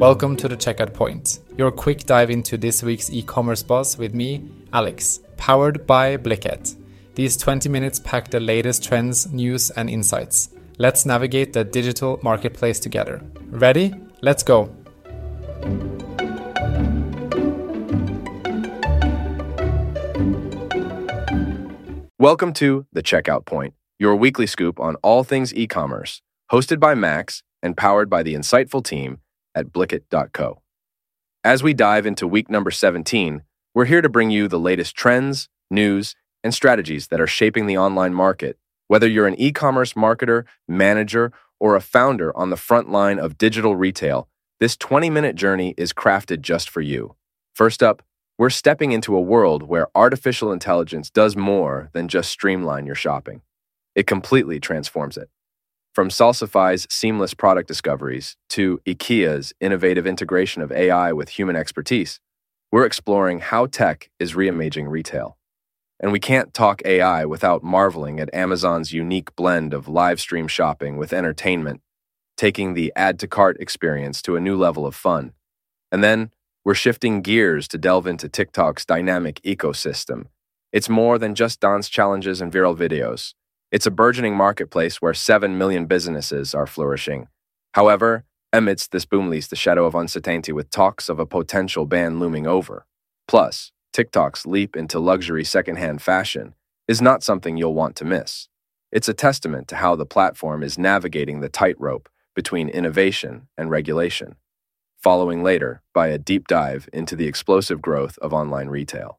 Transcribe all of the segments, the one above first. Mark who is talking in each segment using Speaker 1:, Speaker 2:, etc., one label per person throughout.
Speaker 1: Welcome to the Checkout Point, your quick dive into this week's e-commerce buzz with me, Alex, powered by Blicket. These 20 minutes pack the latest trends, news, and insights. Let's navigate the digital marketplace together. Ready? Let's go!
Speaker 2: Welcome to The Checkout Point, your weekly scoop on all things e-commerce, hosted by Max and powered by the insightful team at Blicket.co. As we dive into week number 17, we're here to bring you the latest trends, news, and strategies that are shaping the online market. Whether you're an e-commerce marketer, manager, or a founder on the front line of digital retail, this 20-minute journey is crafted just for you. First up, we're stepping into a world where artificial intelligence does more than just streamline your shopping. It completely transforms it. From Salsify's seamless product discoveries to IKEA's innovative integration of AI with human expertise, we're exploring how tech is reimagining retail. And we can't talk AI without marveling at Amazon's unique blend of live stream shopping with entertainment, taking the add-to-cart experience to a new level of fun. And then, we're shifting gears to delve into TikTok's dynamic ecosystem. It's more than just dance challenges and viral videos. It's a burgeoning marketplace where 7 million businesses are flourishing. However, amidst this boom lies the shadow of uncertainty with talks of a potential ban looming over. Plus, TikTok's leap into luxury secondhand fashion is not something you'll want to miss. It's a testament to how the platform is navigating the tightrope between innovation and regulation, following later by a deep dive into the explosive growth of online retail.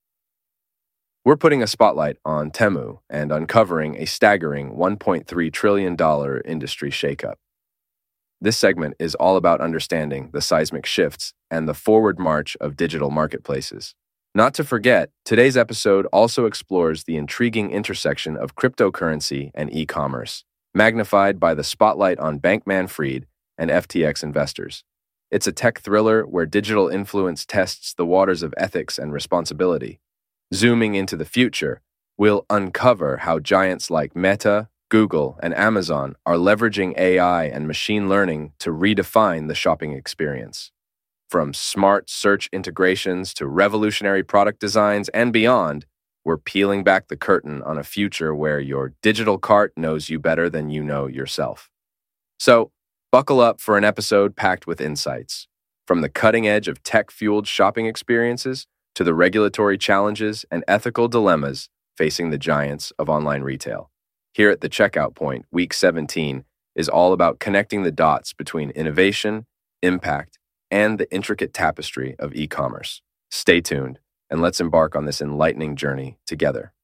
Speaker 2: We're putting a spotlight on Temu and uncovering a staggering $1.3 trillion industry shakeup. This segment is all about understanding the seismic shifts and the forward march of digital marketplaces. Not to forget, today's episode also explores the intriguing intersection of cryptocurrency and e-commerce, magnified by the spotlight on Bankman-Fried and FTX investors. It's a tech thriller where digital influence tests the waters of ethics and responsibility. Zooming into the future, we'll uncover how giants like Meta, Google, and Amazon are leveraging AI and machine learning to redefine the shopping experience. From smart search integrations to revolutionary product designs and beyond, we're peeling back the curtain on a future where your digital cart knows you better than you know yourself. So, buckle up for an episode packed with insights. From the cutting edge of tech-fueled shopping experiences to the regulatory challenges and ethical dilemmas facing the giants of online retail. Here at the Checkout Point, Week 17 is all about connecting the dots between innovation, impact, and the intricate tapestry of e-commerce. Stay tuned, and let's embark on this enlightening journey together.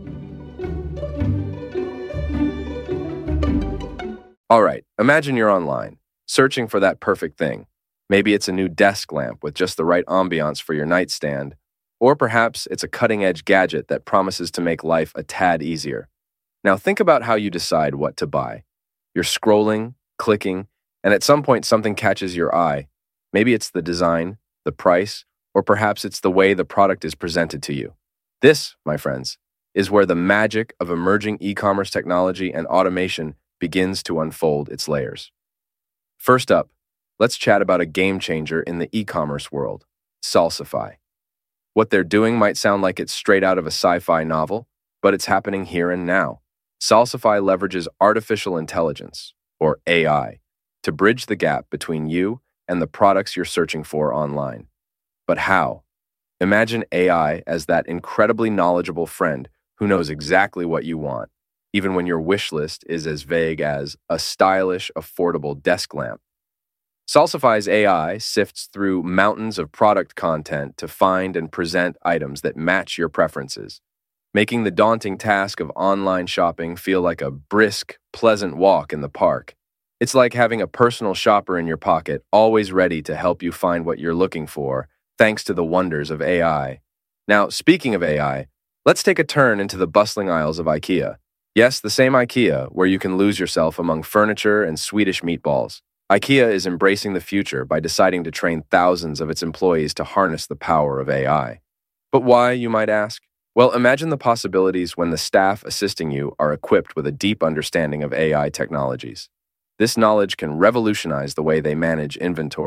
Speaker 2: All right, imagine you're online, searching for that perfect thing. Maybe it's a new desk lamp with just the right ambiance for your nightstand, or perhaps it's a cutting-edge gadget that promises to make life a tad easier. Now think about how you decide what to buy. You're scrolling, clicking, and at some point something catches your eye. Maybe it's the design, the price, or perhaps it's the way the product is presented to you. This, my friends, is where the magic of emerging e-commerce technology and automation begins to unfold its layers. First up, let's chat about a game changer in the e-commerce world, Salsify. What they're doing might sound like it's straight out of a sci-fi novel, but it's happening here and now. Salsify leverages artificial intelligence, or AI, to bridge the gap between you and the products you're searching for online. But how? Imagine AI as that incredibly knowledgeable friend who knows exactly what you want, even when your wish list is as vague as a stylish, affordable desk lamp. Salsify's AI sifts through mountains of product content to find and present items that match your preferences, making the daunting task of online shopping feel like a brisk, pleasant walk in the park. It's like having a personal shopper in your pocket, always ready to help you find what you're looking for, thanks to the wonders of AI. Now, speaking of AI, let's take a turn into the bustling aisles of IKEA. Yes, the same IKEA, where you can lose yourself among furniture and Swedish meatballs. IKEA is embracing the future by deciding to train thousands of its employees to harness the power of AI. But why, you might ask? Well, imagine the possibilities when the staff assisting you are equipped with a deep understanding of AI technologies. This knowledge can revolutionize the way they manage inventory,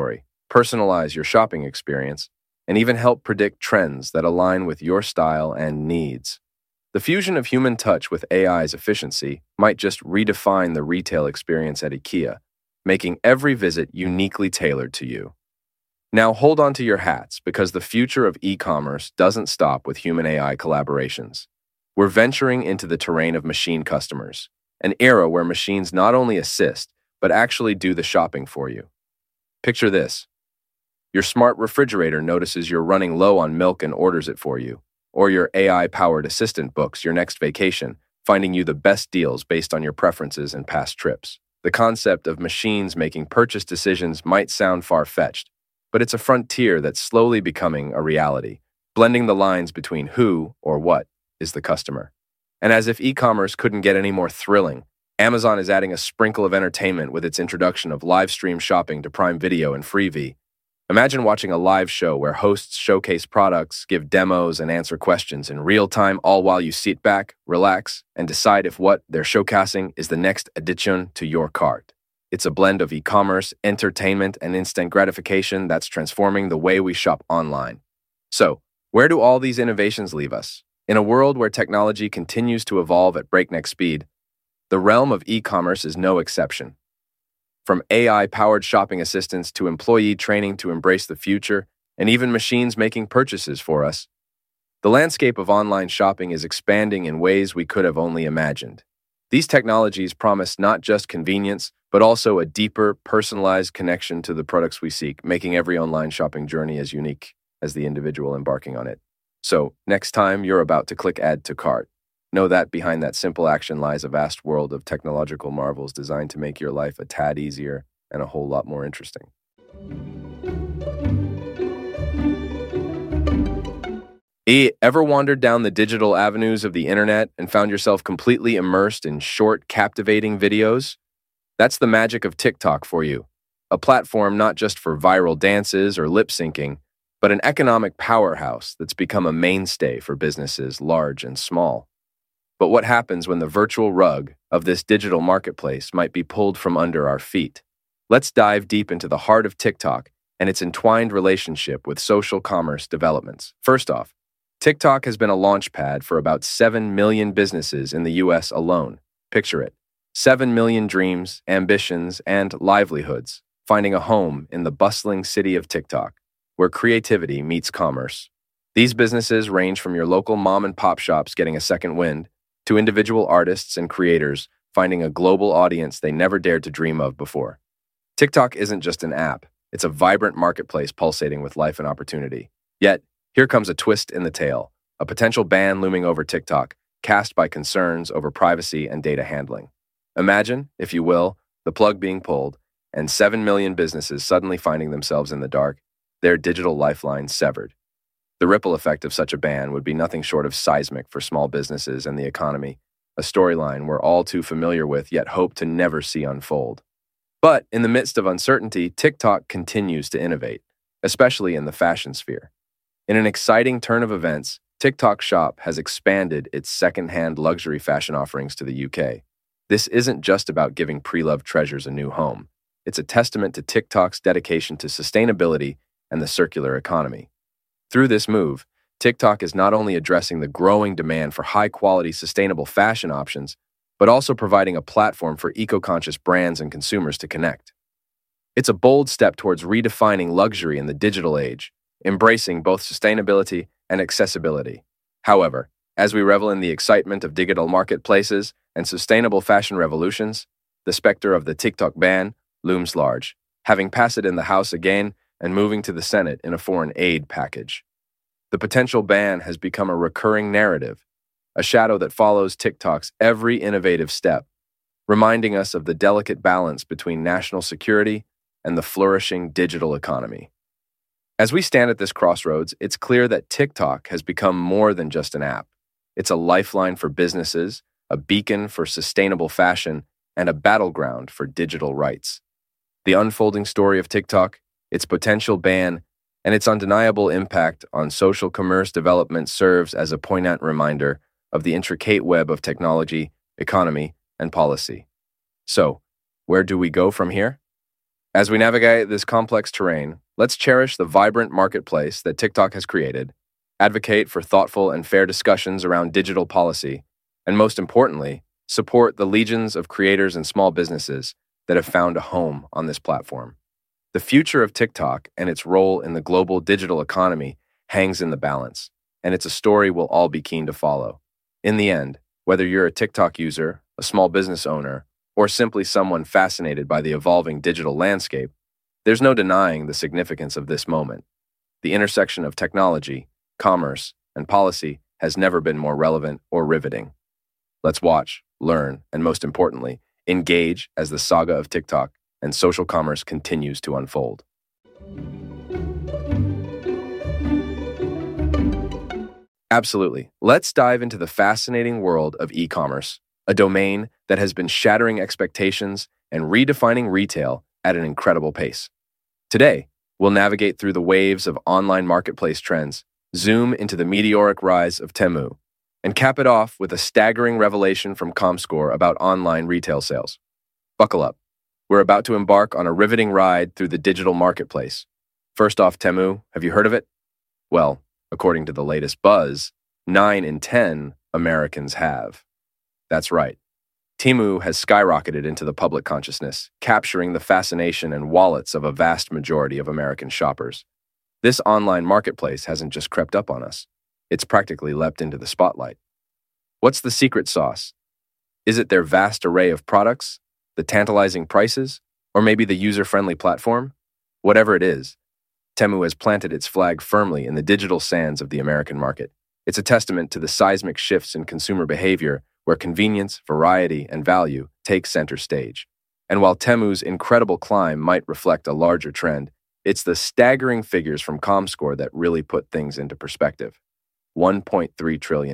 Speaker 2: personalize your shopping experience, and even help predict trends that align with your style and needs. The fusion of human touch with AI's efficiency might just redefine the retail experience at IKEA, making every visit uniquely tailored to you. Now hold on to your hats because the future of e-commerce doesn't stop with human-AI collaborations. We're venturing into the terrain of machine customers, an era where machines not only assist, but actually do the shopping for you. Picture this. Your smart refrigerator notices you're running low on milk and orders it for you, or your AI-powered assistant books your next vacation, finding you the best deals based on your preferences and past trips. The concept of machines making purchase decisions might sound far-fetched, but it's a frontier that's slowly becoming a reality, blending the lines between who, or what, is the customer. And as if e-commerce couldn't get any more thrilling, Amazon is adding a sprinkle of entertainment with its introduction of live stream shopping to Prime Video and Freevee. Imagine watching a live show where hosts showcase products, give demos, and answer questions in real time, all while you sit back, relax, and decide if what they're showcasing is the next addition to your cart. It's a blend of e-commerce, entertainment, and instant gratification that's transforming the way we shop online. So, where do all these innovations leave us? In a world where technology continues to evolve at breakneck speed, the realm of e-commerce is no exception. From AI-powered shopping assistants to employee training to embrace the future, and even machines making purchases for us, the landscape of online shopping is expanding in ways we could have only imagined. These technologies promise not just convenience, but also a deeper, personalized connection to the products we seek, making every online shopping journey as unique as the individual embarking on it. So, next time you're about to click Add to Cart, know that behind that simple action lies a vast world of technological marvels designed to make your life a tad easier and a whole lot more interesting. Ever wandered down the digital avenues of the internet and found yourself completely immersed in short, captivating videos? That's the magic of TikTok for you. A platform not just for viral dances or lip syncing, but an economic powerhouse that's become a mainstay for businesses large and small. But what happens when the virtual rug of this digital marketplace might be pulled from under our feet? Let's dive deep into the heart of TikTok and its entwined relationship with social commerce developments. First off, TikTok has been a launchpad for about 7 million businesses in the US alone. Picture it. 7 million dreams, ambitions, and livelihoods finding a home in the bustling city of TikTok, where creativity meets commerce. These businesses range from your local mom and pop shops getting a second wind, to individual artists and creators finding a global audience they never dared to dream of before. TikTok isn't just an app, it's a vibrant marketplace pulsating with life and opportunity. Yet, here comes a twist in the tale, a potential ban looming over TikTok, cast by concerns over privacy and data handling. Imagine, if you will, the plug being pulled, and 7 million businesses suddenly finding themselves in the dark, their digital lifeline severed. The ripple effect of such a ban would be nothing short of seismic for small businesses and the economy, a storyline we're all too familiar with yet hope to never see unfold. But in the midst of uncertainty, TikTok continues to innovate, especially in the fashion sphere. In an exciting turn of events, TikTok Shop has expanded its second-hand luxury fashion offerings to the UK. This isn't just about giving pre-loved treasures a new home. It's a testament to TikTok's dedication to sustainability and the circular economy. Through this move, TikTok is not only addressing the growing demand for high-quality, sustainable fashion options, but also providing a platform for eco-conscious brands and consumers to connect. It's a bold step towards redefining luxury in the digital age, embracing both sustainability and accessibility. However, as we revel in the excitement of digital marketplaces and sustainable fashion revolutions, the specter of the TikTok ban looms large, having passed in the House again and moving to the Senate in a foreign aid package. The potential ban has become a recurring narrative, a shadow that follows TikTok's every innovative step, reminding us of the delicate balance between national security and the flourishing digital economy. As we stand at this crossroads, it's clear that TikTok has become more than just an app. It's a lifeline for businesses, a beacon for sustainable fashion, and a battleground for digital rights. The unfolding story of TikTok, its potential ban, and its undeniable impact on social commerce development serves as a poignant reminder of the intricate web of technology, economy, and policy. So, where do we go from here? As we navigate this complex terrain, Let's cherish the vibrant marketplace that TikTok has created, advocate for thoughtful and fair discussions around digital policy, and most importantly, support the legions of creators and small businesses that have found a home on this platform. The future of TikTok and its role in the global digital economy hangs in the balance, and it's a story we'll all be keen to follow. In the end, whether you're a TikTok user, a small business owner, or simply someone fascinated by the evolving digital landscape, there's no denying the significance of this moment. The intersection of technology, commerce, and policy has never been more relevant or riveting. Let's watch, learn, and most importantly, engage as the saga of TikTok and social commerce continues to unfold. Absolutely. Let's dive into the fascinating world of e-commerce, a domain that has been shattering expectations and redefining retail at an incredible pace. Today, we'll navigate through the waves of online marketplace trends, zoom into the meteoric rise of Temu, and cap it off with a staggering revelation from Comscore about online retail sales. Buckle up. We're about to embark on a riveting ride through the digital marketplace. First off, Temu, have you heard of it? Well, according to the latest buzz, 9 in 10 Americans have. That's right. Temu has skyrocketed into the public consciousness, capturing the fascination and wallets of a vast majority of American shoppers. This online marketplace hasn't just crept up on us. It's practically leapt into the spotlight. What's the secret sauce? Is it their vast array of products, the tantalizing prices, or maybe the user-friendly platform? Whatever it is, Temu has planted its flag firmly in the digital sands of the American market. It's a testament to the seismic shifts in consumer behavior where convenience, variety, and value take center stage. And while Temu's incredible climb might reflect a larger trend, it's the staggering figures from Comscore that really put things into perspective. $1.3 trillion.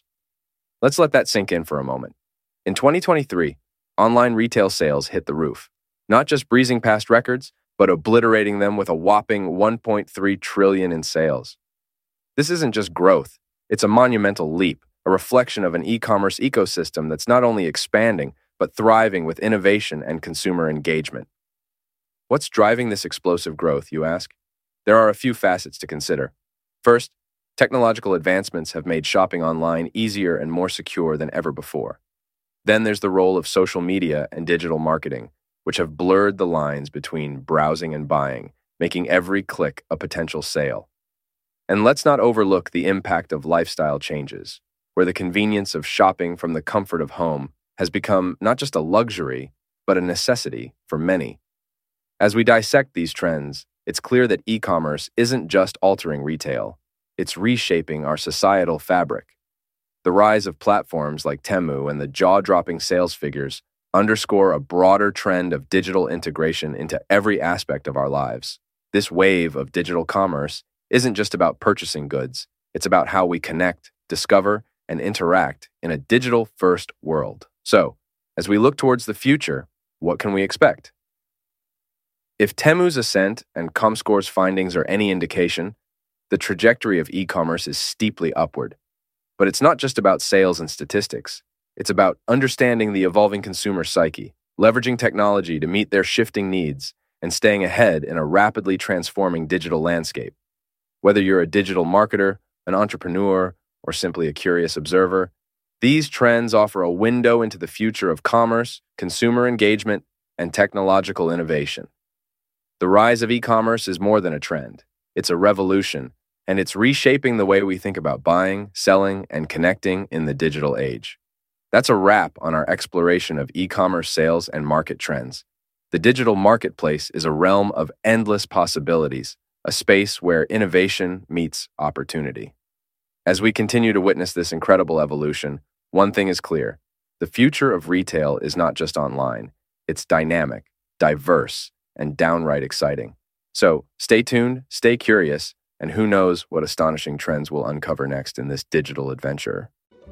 Speaker 2: Let's let that sink in for a moment. In 2023, online retail sales hit the roof, not just breezing past records, but obliterating them with a whopping $1.3 trillion in sales. This isn't just growth, it's a monumental leap, a reflection of an e-commerce ecosystem that's not only expanding, but thriving with innovation and consumer engagement. What's driving this explosive growth, you ask? There are a few facets to consider. First, technological advancements have made shopping online easier and more secure than ever before. Then there's the role of social media and digital marketing, which have blurred the lines between browsing and buying, making every click a potential sale. And let's not overlook the impact of lifestyle changes, where the convenience of shopping from the comfort of home has become not just a luxury, but a necessity for many. As we dissect these trends, it's clear that e-commerce isn't just altering retail, it's reshaping our societal fabric. The rise of platforms like Temu and the jaw-dropping sales figures underscore a broader trend of digital integration into every aspect of our lives. This wave of digital commerce isn't just about purchasing goods, it's about how we connect, discover, and interact in a digital-first world. So, as we look towards the future, what can we expect? If Temu's ascent and Comscore's findings are any indication, the trajectory of e-commerce is steeply upward. But it's not just about sales and statistics. It's about understanding the evolving consumer psyche, leveraging technology to meet their shifting needs, and staying ahead in a rapidly transforming digital landscape. Whether you're a digital marketer, an entrepreneur, or simply a curious observer, these trends offer a window into the future of commerce, consumer engagement, and technological innovation. The rise of e-commerce is more than a trend. It's a revolution, and it's reshaping the way we think about buying, selling, and connecting in the digital age. That's a wrap on our exploration of e-commerce sales and market trends. The digital marketplace is a realm of endless possibilities, a space where innovation meets opportunity. As we continue to witness this incredible evolution, one thing is clear. The future of retail is not just online. It's dynamic, diverse, and downright exciting. So stay tuned, stay curious, and who knows what astonishing trends we'll uncover next in this digital adventure.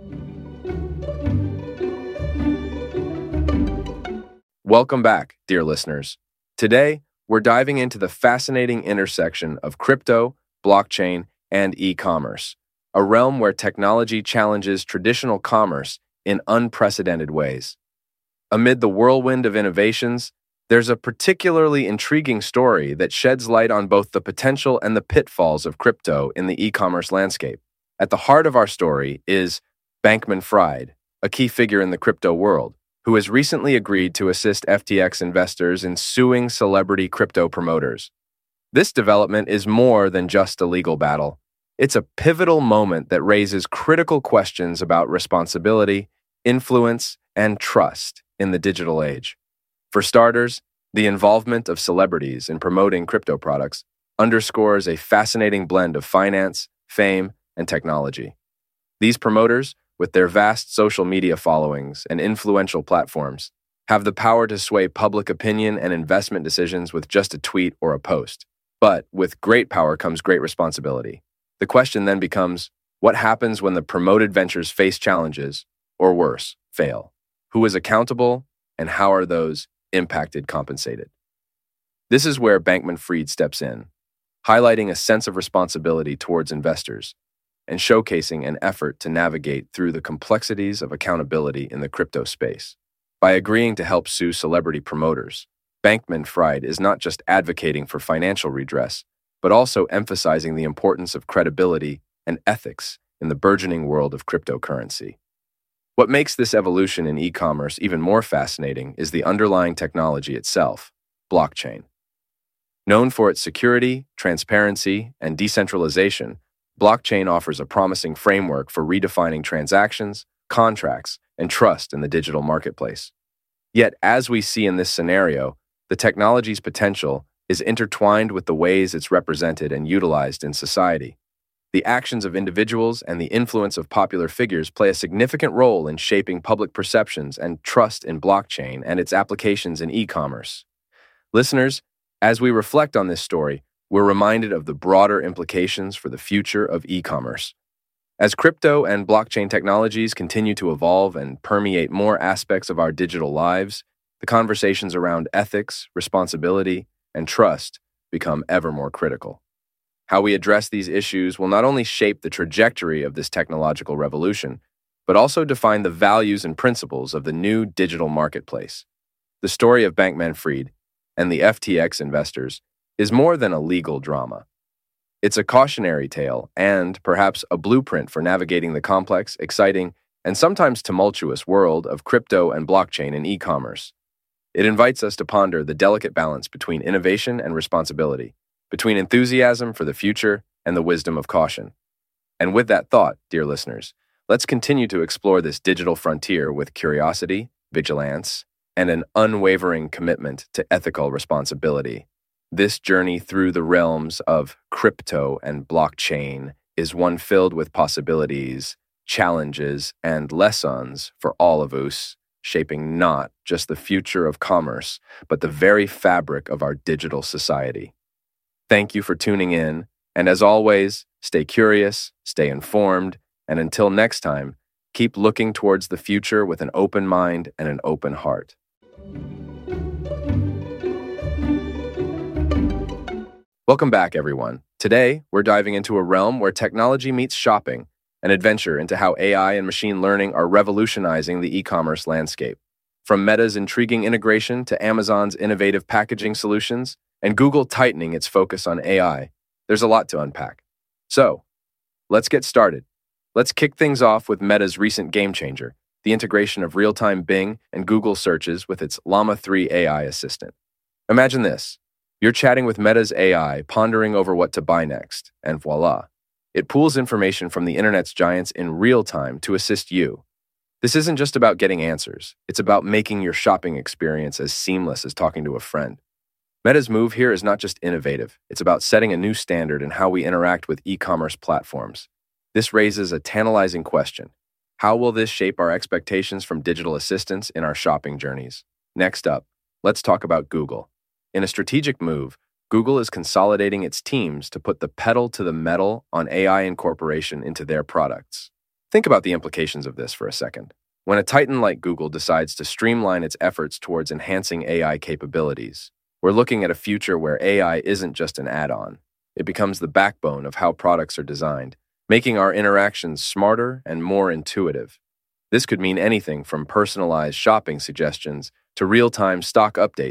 Speaker 2: Welcome back, dear listeners. Today, we're diving into the fascinating intersection of crypto, blockchain, and e-commerce, a realm where technology challenges traditional commerce in unprecedented ways. Amid the whirlwind of innovations, There's a particularly intriguing story that sheds light on both the potential and the pitfalls of crypto in the e-commerce landscape. At the heart of our story is Bankman-Fried, a key figure in the crypto world, who has recently agreed to assist FTX investors in suing celebrity crypto promoters. This development is more than just a legal battle. It's a pivotal moment that raises critical questions about responsibility, influence, and trust in the digital age. For starters, the involvement of celebrities in promoting crypto products underscores a fascinating blend of finance, fame, and technology. These promoters, with their vast social media followings and influential platforms, have the power to sway public opinion and investment decisions with just a tweet or a post. But with great power comes great responsibility. The question then becomes, what happens when the promoted ventures face challenges, or worse, fail? Who is accountable, and how are those impacted compensated? This is where Bankman-Fried steps in, highlighting a sense of responsibility towards investors and showcasing an effort to navigate through the complexities of accountability in the crypto space. By agreeing to help sue celebrity promoters, Bankman-Fried is not just advocating for financial redress, but also emphasizing the importance of credibility and ethics in the burgeoning world of cryptocurrency. What makes this evolution in e-commerce even more fascinating is the underlying technology itself, blockchain. Known for its security, transparency, and decentralization, blockchain offers a promising framework for redefining transactions, contracts, and trust in the digital marketplace. Yet, as we see in this scenario, the technology's potential is intertwined with the ways it's represented and utilized in society. The actions of individuals and the influence of popular figures play a significant role in shaping public perceptions and trust in blockchain and its applications in e-commerce. Listeners, as we reflect on this story, we're reminded of the broader implications for the future of e-commerce. As crypto and blockchain technologies continue to evolve and permeate more aspects of our digital lives, the conversations around ethics, responsibility, and trust become ever more critical. How we address these issues will not only shape the trajectory of this technological revolution, but also define the values and principles of the new digital marketplace. The story of Bankman-Fried and the FTX investors is more than a legal drama. It's a cautionary tale and, perhaps, a blueprint for navigating the complex, exciting, and sometimes tumultuous world of crypto and blockchain in e-commerce. It invites us to ponder the delicate balance between innovation and responsibility, between enthusiasm for the future and the wisdom of caution. And with that thought, dear listeners, let's continue to explore this digital frontier with curiosity, vigilance, and an unwavering commitment to ethical responsibility. This journey through the realms of crypto and blockchain is one filled with possibilities, challenges, and lessons for all of us, shaping not just the future of commerce, but the very fabric of our digital society. Thank you for tuning in, and as always, stay curious, stay informed, and until next time, keep looking towards the future with an open mind and an open heart. Welcome back, everyone. Today, we're diving into a realm where technology meets shopping, an adventure into how AI and machine learning are revolutionizing the e-commerce landscape. From Meta's intriguing integration to Amazon's innovative packaging solutions, and Google tightening its focus on AI, there's a lot to unpack. So, let's get started. Let's kick things off with Meta's recent game changer, the integration of real-time Bing and Google searches with its Llama 3 AI assistant. Imagine this. You're chatting with Meta's AI, pondering over what to buy next, and voila. It pulls information from the internet's giants in real time to assist you. This isn't just about getting answers. It's about making your shopping experience as seamless as talking to a friend. Meta's move here is not just innovative. It's about setting a new standard in how we interact with e-commerce platforms. This raises a tantalizing question. How will this shape our expectations from digital assistants in our shopping journeys? Next up, let's talk about Google. In a strategic move, Google is consolidating its teams to put the pedal to the metal on AI incorporation into their products. Think about the implications of this for a second. When a titan like Google decides to streamline its efforts towards enhancing AI capabilities, we're looking at a future where AI isn't just an add-on. It becomes the backbone of how products are designed, making our interactions smarter and more intuitive. This could mean anything from personalized shopping suggestions to real-time stock updates,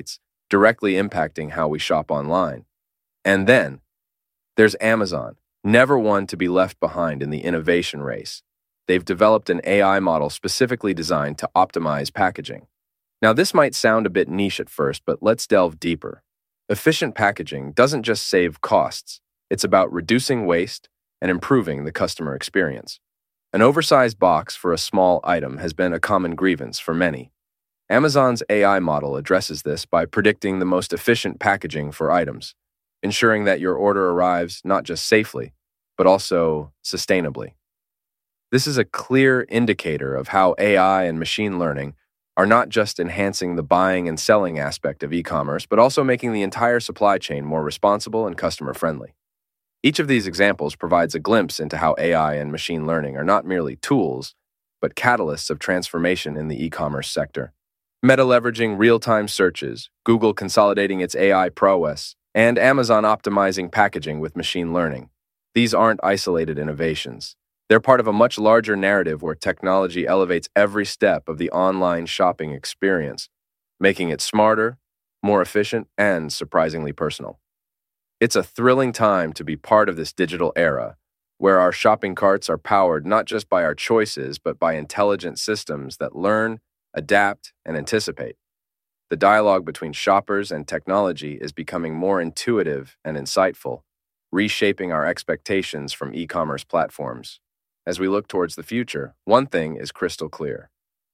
Speaker 2: directly impacting how we shop online. And then there's Amazon, never one to be left behind in the innovation race. They've developed an AI model specifically designed to optimize packaging. Now, this might sound a bit niche at first, but let's delve deeper. Efficient packaging doesn't just save costs, it's about reducing waste and improving the customer experience. An oversized box for a small item has been a common grievance for many. Amazon's AI model addresses this by predicting the most efficient packaging for items, ensuring that your order arrives not just safely, but also sustainably. This is a clear indicator of how AI and machine learning are not just enhancing the buying and selling aspect of e-commerce, but also making the entire supply chain more responsible and customer-friendly. Each of these examples provides a glimpse into how AI and machine learning are not merely tools, but catalysts of transformation in the e-commerce sector. Meta leveraging real-time searches, Google consolidating its AI prowess, and Amazon optimizing packaging with machine learning. These aren't isolated innovations. They're part of a much larger narrative where technology elevates every step of the online shopping experience, making it smarter, more efficient, and surprisingly personal. It's a thrilling time to be part of this digital era, where our shopping carts are powered not just by our choices, but by intelligent systems that learn, adapt, and anticipate. The dialogue between shoppers and technology is becoming more intuitive and insightful, reshaping our expectations from e-commerce platforms. As we look towards the future, one thing is crystal clear.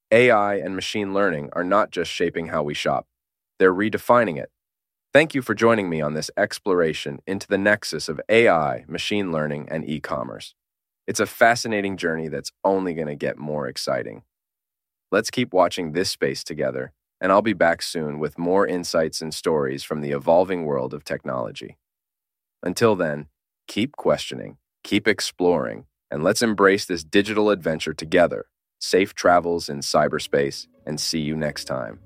Speaker 2: AI and machine learning are not just shaping how we shop, they're redefining it. Thank you for joining me on this exploration into the nexus of AI, machine learning, and e-commerce. It's a fascinating journey that's only going to get more exciting. Let's keep watching this space together, and I'll be back soon with more insights and stories from the evolving world of technology. Until then, keep questioning, keep exploring, and let's embrace this digital adventure together. Safe travels in cyberspace, and see you next time.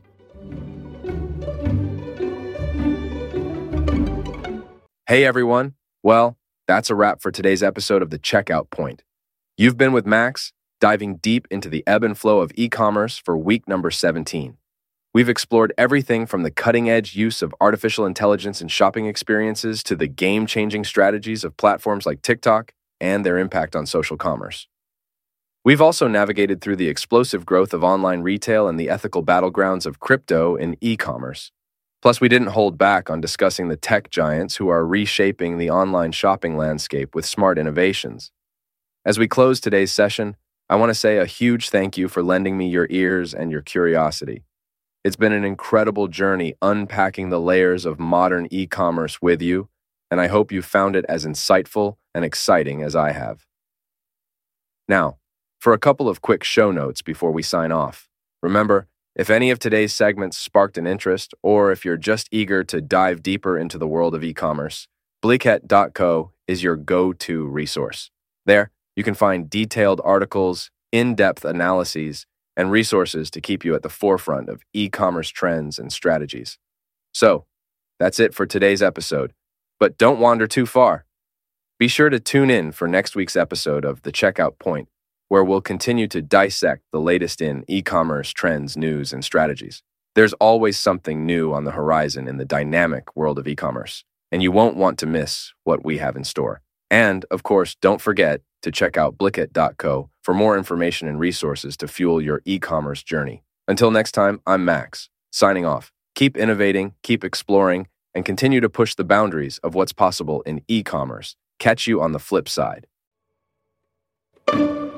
Speaker 2: Hey everyone! Well, that's a wrap for today's episode of The Checkout Point. You've been with Max, diving deep into the ebb and flow of e-commerce for week number 17. We've explored everything from the cutting-edge use of artificial intelligence in shopping experiences to the game-changing strategies of platforms like TikTok and their impact on social commerce. We've also navigated through the explosive growth of online retail and the ethical battlegrounds of crypto in e-commerce. Plus, we didn't hold back on discussing the tech giants who are reshaping the online shopping landscape with smart innovations. As we close today's session, I want to say a huge thank you for lending me your ears and your curiosity. It's been an incredible journey unpacking the layers of modern e-commerce with you, and I hope you found it as insightful and exciting as I have. Now, for a couple of quick show notes before we sign off. Remember, if any of today's segments sparked an interest, or if you're just eager to dive deeper into the world of e-commerce, Blicket.co is your go-to resource. There, you can find detailed articles, in-depth analyses, and resources to keep you at the forefront of e-commerce trends and strategies. So, that's it for today's episode. But don't wander too far. Be sure to tune in for next week's episode of The Checkout Point, where we'll continue to dissect the latest in e-commerce trends, news, and strategies. There's always something new on the horizon in the dynamic world of e-commerce, and you won't want to miss what we have in store. And, of course, don't forget to check out Blicket.co for more information and resources to fuel your e-commerce journey. Until next time, I'm Max, signing off. Keep innovating, keep exploring, and continue to push the boundaries of what's possible in e-commerce. Catch you on the flip side.